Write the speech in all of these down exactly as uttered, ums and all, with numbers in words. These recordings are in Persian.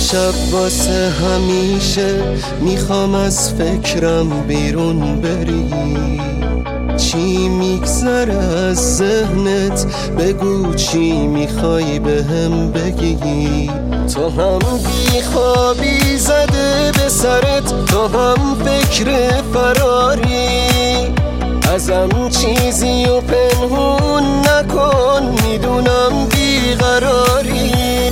امشب واسه همیشه میخوام از فکرم بیرون بری. چی میگذره از ذهنت؟ بگو چی میخوای بهم بگی. تو هم بیخوابی زده به سرت، تو هم فکر فراری. ازم چیزی و پنهون نکن، میدونم بیقراری.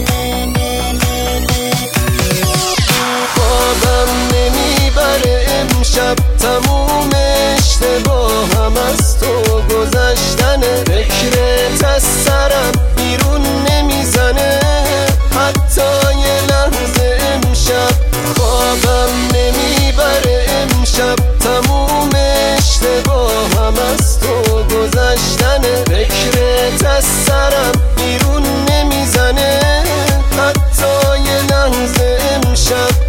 خوابم نمیبره امشب، تموم اشتباهم از تو گذشتنه. فکرت از سرم بیرون نمیزنه حتی یه لحظه امشب. خوابم نمیبره امشب، تموم اشتباهم از تو گذشتنه. فکرت از سرم بیرون نمیزنه حتی یه لحظه امشب.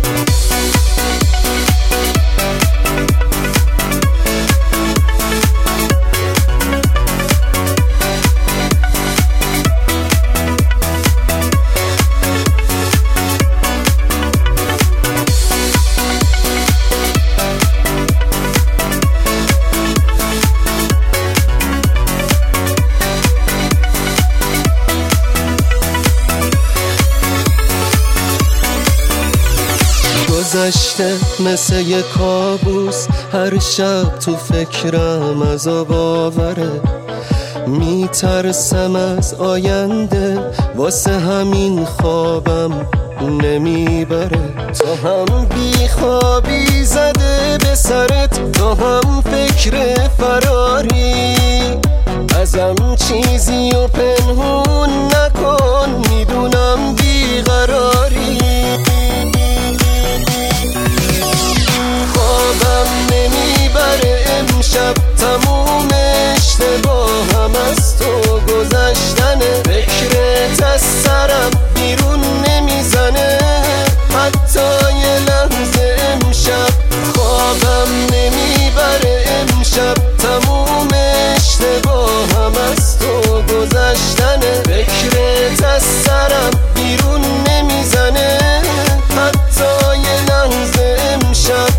گذشته مثل یه کابوس، هر شب تو فکرم عذاب آوره. میترسم از آینده، واسه همین خوابم نمیبره. تو هم بیخوابی زده به سرت، تو هم فکر فراری. ازم چیزی و پنهون نکن، میدونم بیقراری. خوابم نمیبره امشب، تموم اشتباهم از تو گذشتنه. فکرت از سرم بیرون نمیزنه حتی یه لحظه امشب. خوابم نمیبره امشب، تموم اشتباهم از تو گذشتنه. فکرت از سرم بیرون نمیزنه حتی یه لحظه امشب.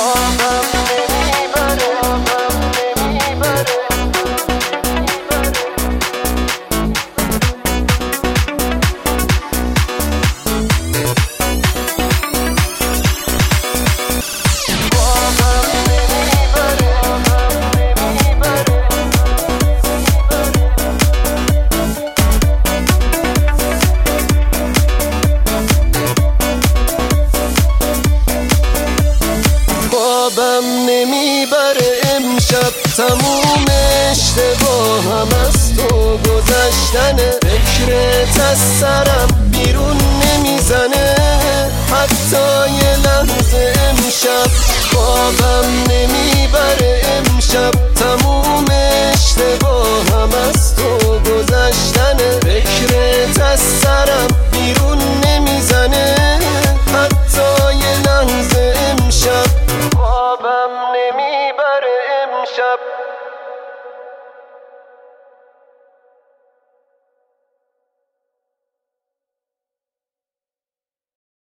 خوابم نمیبره امشب، تموم اشتباهم از تو گذشتنه. فکرت از سرم بیرون نمیزنه حتی یه لحظه امشب.